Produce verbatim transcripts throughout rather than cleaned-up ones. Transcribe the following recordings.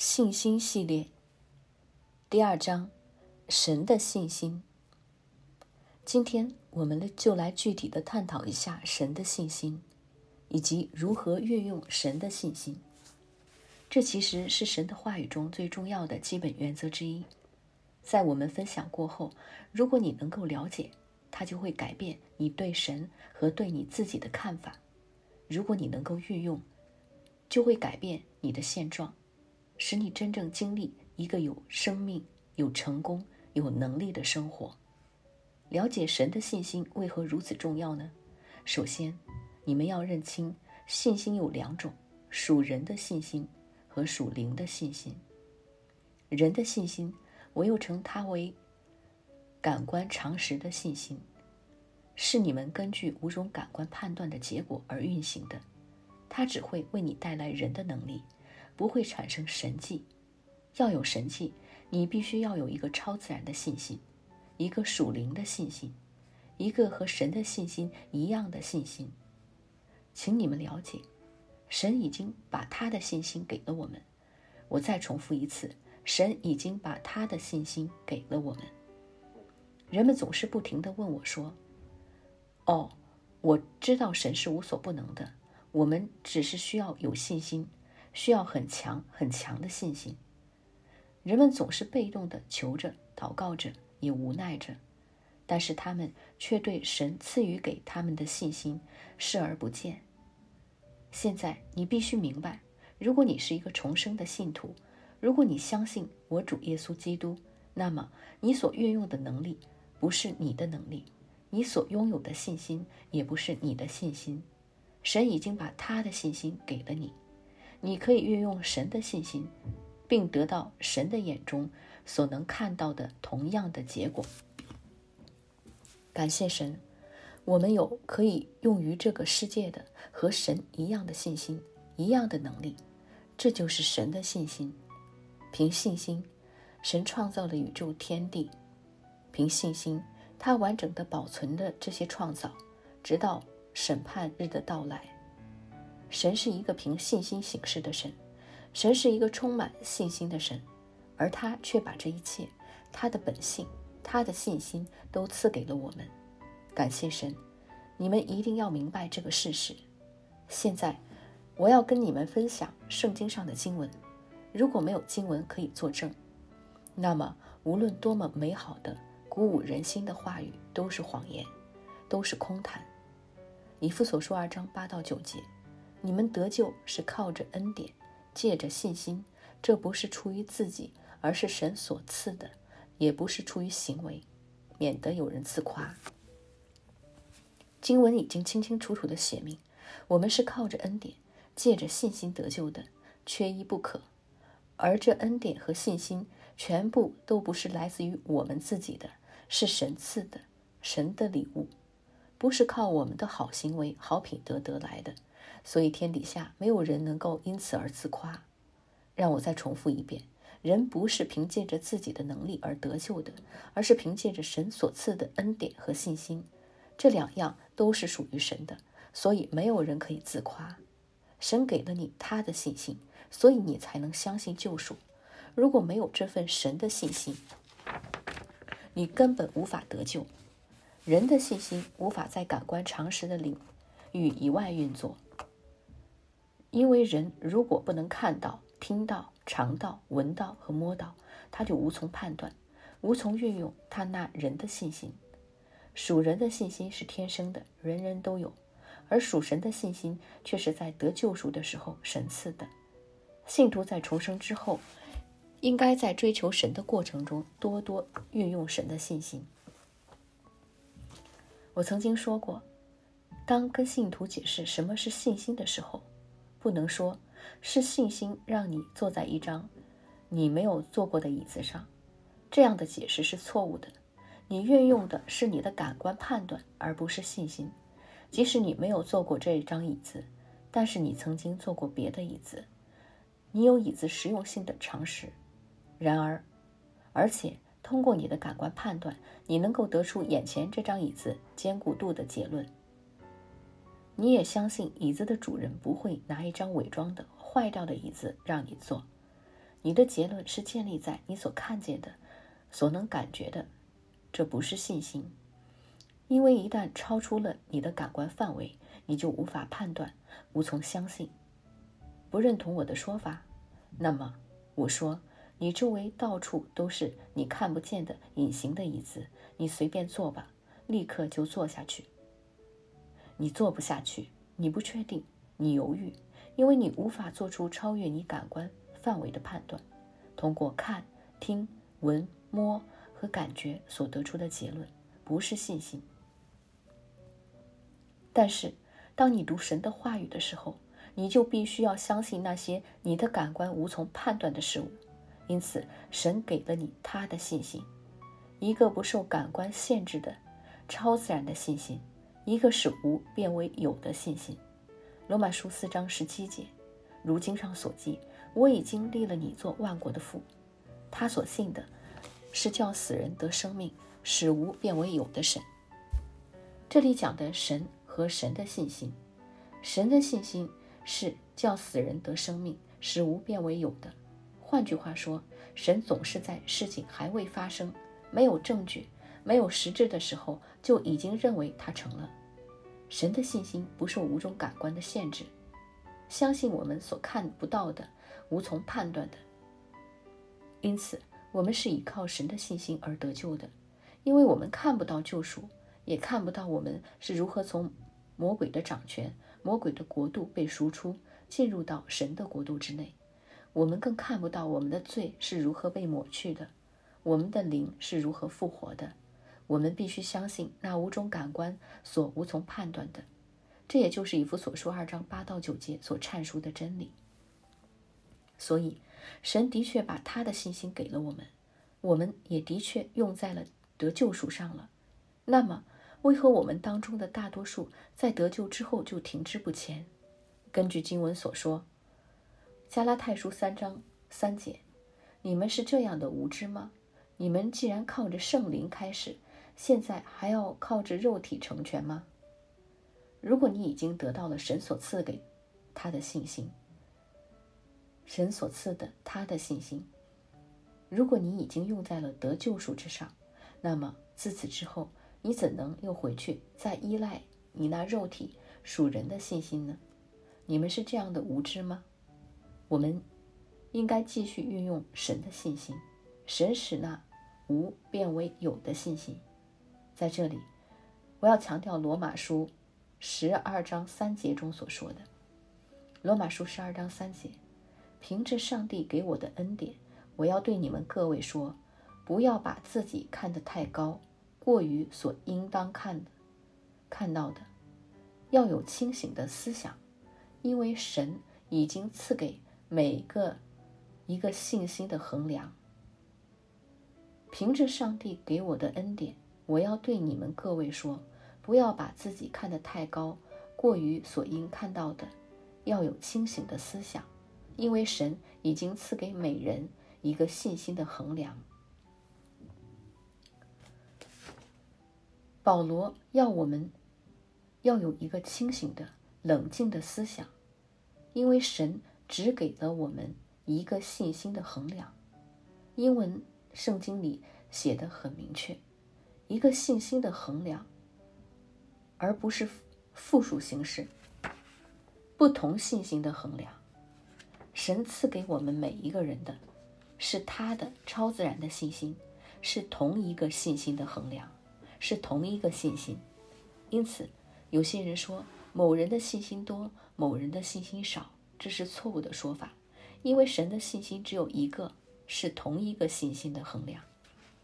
信心系列第二章，神的信心。今天我们就来具体的探讨一下神的信心，以及如何运用神的信心。这其实是神的话语中最重要的基本原则之一。在我们分享过后，如果你能够了解，它就会改变你对神和对你自己的看法。如果你能够运用，就会改变你的现状，使你真正经历一个有生命、有成功、有能力的生活。了解神的信心为何如此重要呢？首先，你们要认清信心有两种，属人的信心和属灵的信心。人的信心，我又称它为感官常识的信心，是你们根据五种感官判断的结果而运行的。它只会为你带来人的能力，不会产生神迹。要有神迹，你必须要有一个超自然的信心，一个属灵的信心，一个和神的信心一样的信心。请你们了解，神已经把他的信心给了我们。我再重复一次，神已经把他的信心给了我们。人们总是不停地问我说，哦，我知道神是无所不能的，我们只是需要有信心，需要很强很强的信心。人们总是被动地求着、祷告着，也无奈着，但是他们却对神赐予给他们的信心视而不见。现在你必须明白，如果你是一个重生的信徒，如果你相信我主耶稣基督，那么你所运用的能力不是你的能力，你所拥有的信心也不是你的信心。神已经把他的信心给了你，你可以运用神的信心，并得到神的眼中所能看到的同样的结果。感谢神，我们有可以用于这个世界的和神一样的信心，一样的能力，这就是神的信心。凭信心，神创造了宇宙天地，凭信心，他完整地保存了这些创造，直到审判日的到来。神是一个凭信心行事的神，神是一个充满信心的神，而他却把这一切，他的本性，他的信心都赐给了我们。感谢神，你们一定要明白这个事实。现在我要跟你们分享圣经上的经文，如果没有经文可以作证，那么无论多么美好的鼓舞人心的话语都是谎言，都是空谈。以弗所书二章八到九节，你们得救是靠着恩典，借着信心，这不是出于自己，而是神所赐的，也不是出于行为，免得有人自夸。经文已经清清楚楚地写明，我们是靠着恩典，借着信心得救的，缺一不可。而这恩典和信心全部都不是来自于我们自己的，是神赐的，神的礼物，不是靠我们的好行为、好品德得来的，所以天底下没有人能够因此而自夸。让我再重复一遍，人不是凭借着自己的能力而得救的，而是凭借着神所赐的恩典和信心，这两样都是属于神的，所以没有人可以自夸。神给了你他的信心，所以你才能相信救赎。如果没有这份神的信心，你根本无法得救。人的信心无法在感官常识的领域以外运作，因为人如果不能看到、听到、尝到、闻到和摸到，他就无从判断，无从运用他那人的信心。属人的信心是天生的，人人都有，而属神的信心却是在得救赎的时候神赐的。信徒在重生之后，应该在追求神的过程中多多运用神的信心。我曾经说过，当跟信徒解释什么是信心的时候，不能说是信心让你坐在一张你没有坐过的椅子上，这样的解释是错误的。你运用的是你的感官判断，而不是信心。即使你没有坐过这张椅子，但是你曾经坐过别的椅子，你有椅子实用性的常识。然而，而且通过你的感官判断，你能够得出眼前这张椅子坚固度的结论。你也相信椅子的主人不会拿一张伪装的坏掉的椅子让你坐， 你的结论是建立在你所看见的、所能感觉的，这不是信心。因为一旦超出了你的感官范围，你就无法判断，无从相信。不认同我的说法？那么我说，你周围到处都是你看不见的隐形的椅子，你随便坐吧，立刻就坐下去。你坐不下去，你不确定，你犹豫，因为你无法做出超越你感官范围的判断，通过看、听、闻、摸和感觉所得出的结论，不是信心。但是当你读神的话语的时候，你就必须要相信那些你的感官无从判断的事物。因此神给了你他的信心，一个不受感官限制的超自然的信心，一个使无变为有的信心。罗马书四章十七节，如经上所记，我已经立了你做万国的父。他所信的是叫死人得生命，使无变为有的神。这里讲的神和神的信心，神的信心是叫死人得生命，使无变为有的。换句话说，神总是在事情还未发生、没有证据、没有实质的时候，就已经认为它成了。神的信心不受五种感官的限制，相信我们所看不到的、无从判断的。因此我们是依靠神的信心而得救的，因为我们看不到救赎，也看不到我们是如何从魔鬼的掌权、魔鬼的国度被赎出，进入到神的国度之内。我们更看不到我们的罪是如何被抹去的，我们的灵是如何复活的。我们必须相信那五种感官所无从判断的，这也就是以弗所书二章八到九节所阐述的真理。所以神的确把他的信心给了我们，我们也的确用在了得救赎上了。那么为何我们当中的大多数在得救之后就停滞不前？根据经文所说，加拉太书三章三节，你们是这样的无知吗？你们既然靠着圣灵开始，现在还要靠着肉体成全吗？如果你已经得到了神所赐给他的信心，神所赐的他的信心，如果你已经用在了得救赎之上，那么自此之后，你怎能又回去再依赖你那肉体属人的信心呢？你们是这样的无知吗？我们应该继续运用神的信心，神使那无变为有的信心。在这里我要强调罗马书十二章三节中所说的，罗马书十二章三节，凭着上帝给我的恩典，我要对你们各位说，不要把自己看得太高，过于所应当看的看到的，要有清醒的思想，因为神已经赐给每个一个信心的衡量。凭着上帝给我的恩典，我要对你们各位说，不要把自己看得太高，过于所应看到的，要有清醒的思想，因为神已经赐给每人一个信心的衡量。保罗要我们要有一个清醒的、冷静的思想，因为神只给了我们一个信心的衡量。英文圣经里写得很明确，一个信心的衡量，而不是复数形式，不同信心的衡量。神赐给我们每一个人的是他的超自然的信心，是同一个信心的衡量，是同一个信心。因此有些人说某人的信心多，某人的信心少，这是错误的说法，因为神的信心只有一个，是同一个信心的衡量。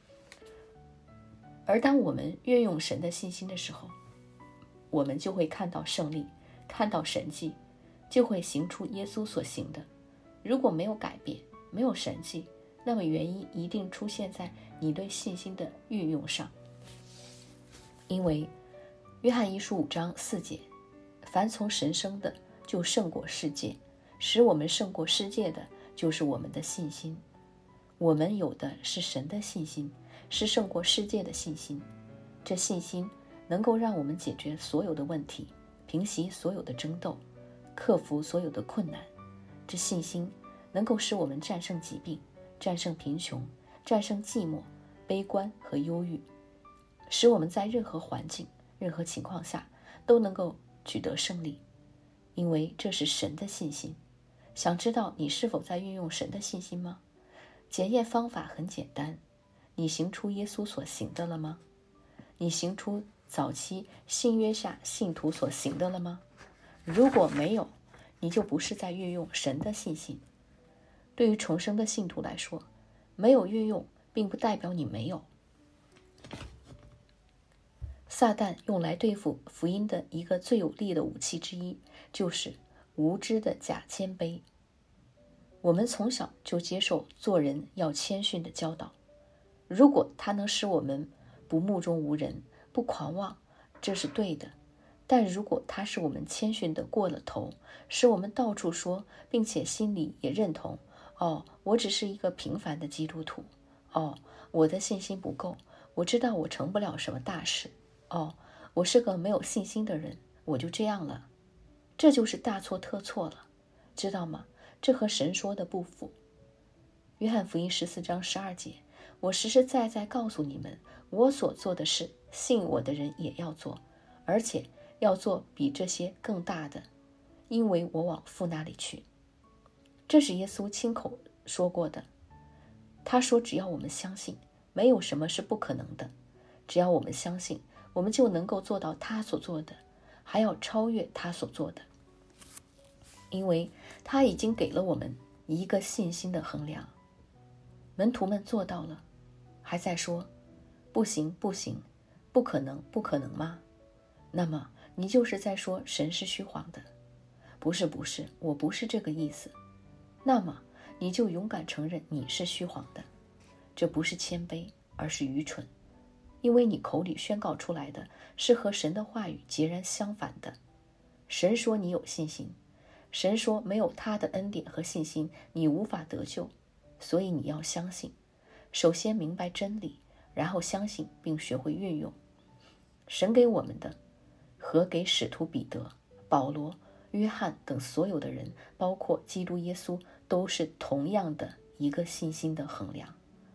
而当我们运用神的信心的时候，我们就会看到胜利，看到神迹，就会行出耶稣所行的。如果没有改变，没有神迹，那么原因一定出现在你对信心的运用上。因为约翰一书五章四节，凡从神生的就胜过世界，使我们胜过世界的就是我们的信心。我们有的是神的信心，是胜过世界的信心。这信心能够让我们解决所有的问题，平息所有的争斗，克服所有的困难。这信心能够使我们战胜疾病，战胜贫穷，战胜寂寞、悲观和忧郁，使我们在任何环境、任何情况下都能够取得胜利。因为这是神的信心。想知道你是否在运用神的信心吗？检验方法很简单，你行出耶稣所行的了吗？你行出早期新约下信徒所行的了吗？如果没有，你就不是在运用神的信心。对于重生的信徒来说，没有运用并不代表你没有。撒旦用来对付福音的一个最有力的武器之一，就是无知的假谦卑。我们从小就接受做人要谦逊的教导，如果它能使我们不目中无人、不狂妄，这是对的。但如果它使我们谦逊的过了头，使我们到处说，并且心里也认同，哦，我只是一个平凡的基督徒，哦，我的信心不够，我知道我成不了什么大事，哦，我是个没有信心的人，我就这样了，这就是大错特错了，知道吗？这和神说的不符。约翰福音十四章十二节，我实实在在告诉你们，我所做的事，信我的人也要做，而且要做比这些更大的，因为我往父那里去。这是耶稣亲口说过的。他说只要我们相信，没有什么是不可能的。只要我们相信，我们就能够做到他所做的，还要超越他所做的。因为他已经给了我们一个信心的衡量。门徒们做到了，还在说不行不行，不可能不可能吗？那么你就是在说神是虚谎的。不是不是，我不是这个意思。那么你就勇敢承认你是虚谎的。这不是谦卑，而是愚蠢，因为你口里宣告出来的是和神的话语截然相反的。神说你有信心，神说没有他的恩典和信心，你无法得救，所以你要相信。首先明白真理，然后相信并学会运用。神给我们的和给使徒彼得、保罗、约翰等所有的人，包括基督耶稣，都是同样的一个信心的衡量。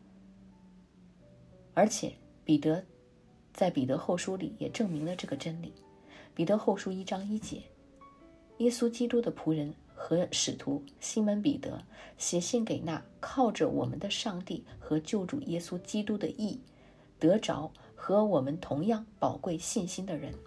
而且彼得在彼得后书里也证明了这个真理。彼得后书一章一节，耶稣基督的仆人和使徒西门彼得写信给那靠着我们的上帝和救主耶稣基督的义得着和我们同样宝贵信心的人。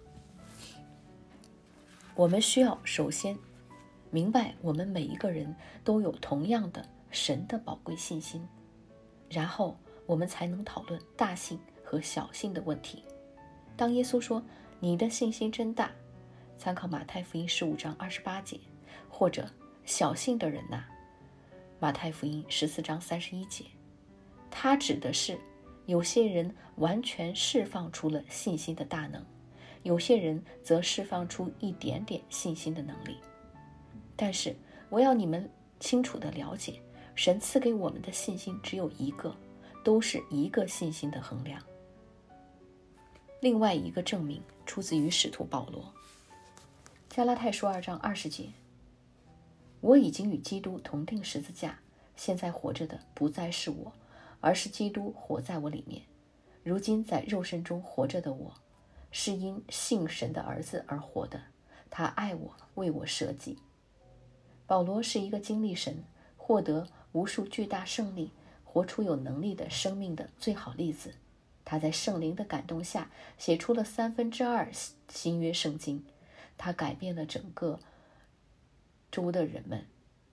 我们需要首先明白我们每一个人都有同样的神的宝贵信心，然后我们才能讨论大信和小信的问题。当耶稣说你的信心真大，参考马太福音十五章二十八节，或者小信的人呐、啊，马太福音十四章三十一节，他指的是有些人完全释放出了信心的大能，有些人则释放出一点点信心的能力。但是我要你们清楚地了解，神赐给我们的信心只有一个，都是一个信心的衡量。另外一个证明出自于使徒保罗，加拉太书二章二十节，我已经与基督同定十字架，现在活着的不再是我，而是基督活在我里面。如今在肉身中活着的我，是因信神的儿子而活的，他爱我，为我舍己。保罗是一个经历神、获得无数巨大胜利、活出有能力的生命的最好例子。他在圣灵的感动下写出了三分之二新约圣经，他改变了整个州的人们。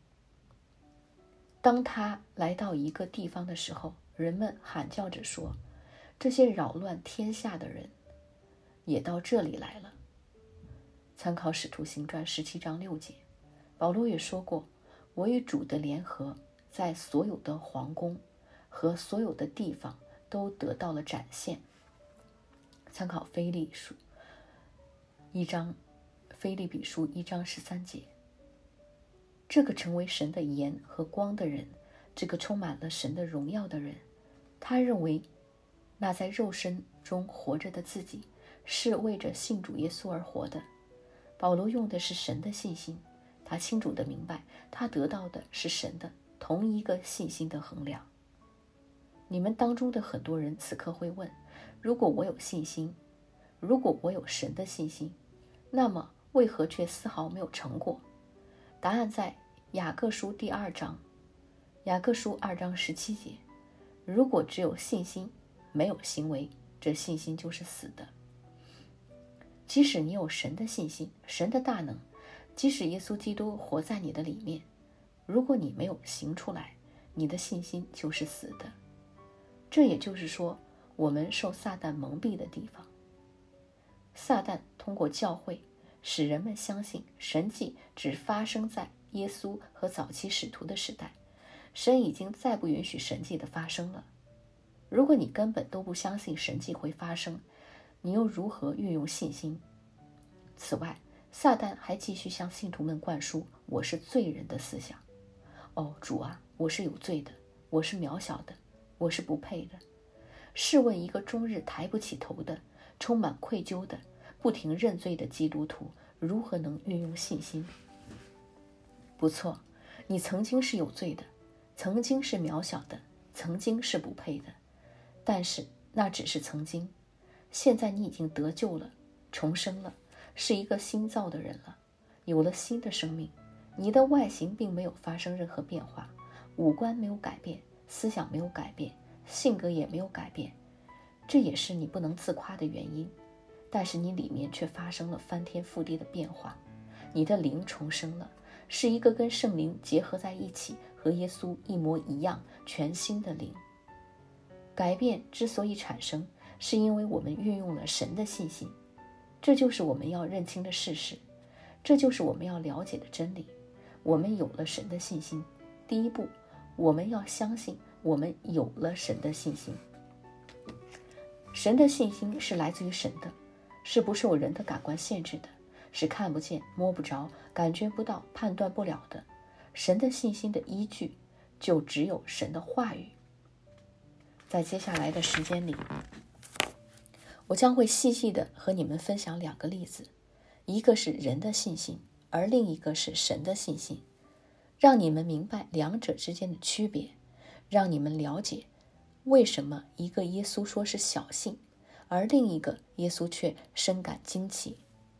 当他来到一个地方的时候，人们喊叫着说，这些扰乱天下的人也到这里来了。参考使徒行传十七章六节，保罗也说过，我与主的联合在所有的皇宫和所有的地方都得到了展现。参考腓立书一章，腓立比书一章十三节。这个成为神的盐和光的人，这个充满了神的荣耀的人，他认为那在肉身中活着的自己是为着信主耶稣而活的。保罗用的是神的信心，他清楚地明白他得到的是神的， 同一个信心的衡量。你们当中的很多人此刻会问，如果我有信心，如果我有神的信心，那么为何却丝毫没有成果？答案在雅各书第二章，雅各书二章十七节，如果只有信心，没有行为，这信心就是死的。即使你有神的信心，神的大能，即使耶稣基督活在你的里面，如果你没有行出来，你的信心就是死的。这也就是说，我们受撒旦蒙蔽的地方。撒旦通过教会使人们相信神迹只发生在耶稣和早期使徒的时代，神已经再不允许神迹的发生了。如果你根本都不相信神迹会发生，你又如何运用信心？此外，撒旦还继续向信徒们灌输我是罪人的思想。哦，主啊，我是有罪的，我是渺小的，我是不配的。试问一个终日抬不起头的、充满愧疚的、不停认罪的基督徒，如何能运用信心？不错，你曾经是有罪的，曾经是渺小的，曾经是不配的，但是那只是曾经。现在你已经得救了，重生了，是一个新造的人了，有了新的生命。你的外形并没有发生任何变化，五官没有改变，思想没有改变，性格也没有改变，这也是你不能自夸的原因。但是你里面却发生了翻天覆地的变化，你的灵重生了，是一个跟圣灵结合在一起，和耶稣一模一样全新的灵。改变之所以产生，是因为我们运用了神的信心，这就是我们要认清的事实，这就是我们要了解的真理。我们有了神的信心，第一步，我们要相信我们有了神的信心。神的信心是来自于神的，是不受人的感官限制的，是看不见、摸不着、感觉不到、判断不了的。神的信心的依据就只有神的话语。在接下来的时间里，我将会细细的和你们分享两个例子，一个是人的信心，而另一个是神的信心，让你们明白两者之间的区别，让你们了解为什么一个耶稣说是小信，而另一个耶稣却深感惊奇。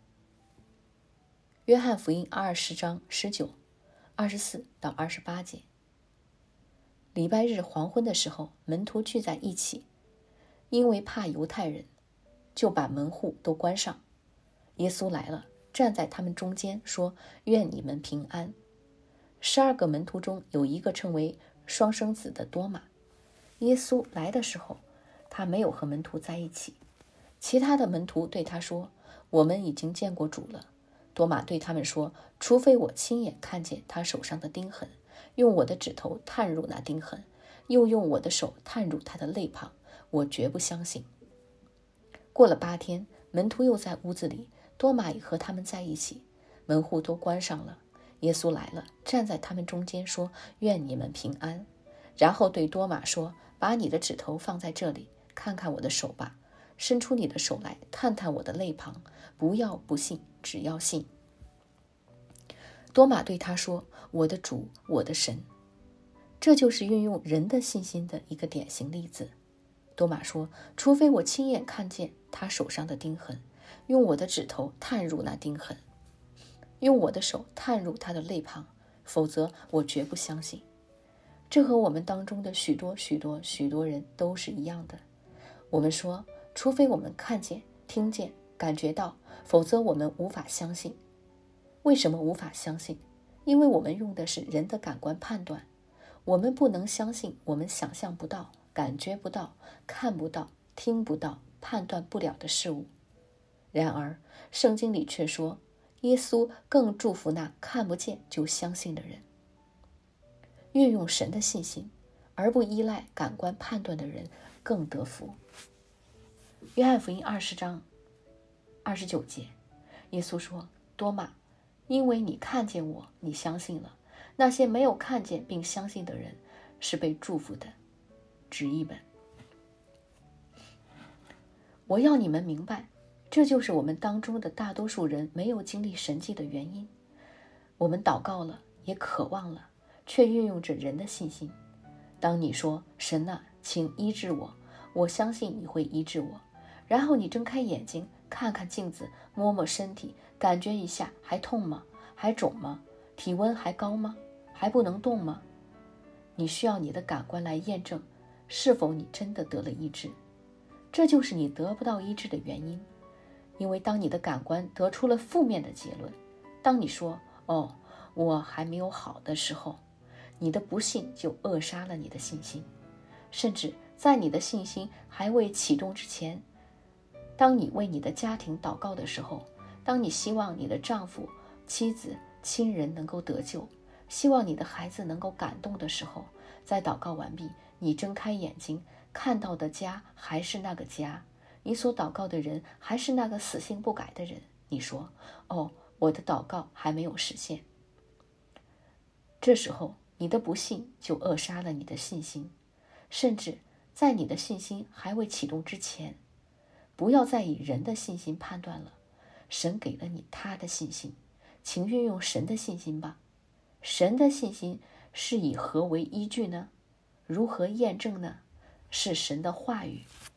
约翰福音二十章十九、二十四到二十八节。礼拜日黄昏的时候，门徒聚在一起，因为怕犹太人，就把门户都关上。耶稣来了，站在他们中间，说：愿你们平安。十二个门徒中有一个称为双生子的多马。耶稣来的时候，他没有和门徒在一起。其他的门徒对他说：我们已经见过主了。多马对他们说：除非我亲眼看见他手上的钉痕，用我的指头探入那钉痕，又用我的手探入他的肋旁，我绝不相信。过了八天，门徒又在屋子里，多马也和他们在一起，门户都关上了。耶稣来了，站在他们中间，说：愿你们平安。然后对多马说：把你的指头放在这里，看看我的手吧，伸出你的手来，探探我的肋旁，不要不信，只要信。多马对他说：我的主，我的神。这就是运用人的信心的一个典型例子。多马说：除非我亲眼看见他手上的钉痕，用我的指头探入那钉痕，用我的手探入他的肋旁，否则我绝不相信。这和我们当中的许多许多许多人都是一样的。我们说，除非我们看见、听见、感觉到，否则我们无法相信。为什么无法相信？因为我们用的是人的感官判断，我们不能相信我们想象不到、感觉不到、看不到、听不到、判断不了的事物。然而，圣经里却说，耶稣更祝福那看不见就相信的人。运用神的信心，而不依赖感官判断的人更得福。约翰福音二十章二十九节，耶稣说：多马，因为你看见我，你相信了。那些没有看见并相信的人是被祝福的。直译本。我要你们明白，这就是我们当中的大多数人没有经历神迹的原因。我们祷告了，也渴望了， 却运用着人的信心。当你说神啊，请医治我，我相信你会医治我。然后你睁开眼睛，看看镜子，摸摸身体，感觉一下还痛吗？还肿吗？体温还高吗？还不能动吗？你需要你的感官来验证是否你真的得了医治。这就是你得不到医治的原因。因为当你的感官得出了负面的结论，当你说哦，我还没有好的时候，你的不信就扼杀了你的信心。甚至在你的信心还未启动之前，当你为你的家庭祷告的时候，当你希望你的丈夫、妻子、亲人能够得救，希望你的孩子能够感动的时候，在祷告完毕，你睁开眼睛，看到的家还是那个家，你所祷告的人还是那个死性不改的人。你说哦，我的祷告还没有实现。这时候你的不信就扼杀了你的信心。甚至在你的信心还未启动之前，不要再以人的信心判断了。神给了你他的信心，请运用神的信心吧。神的信心是以何为依据呢？如何验证呢？是神的话语，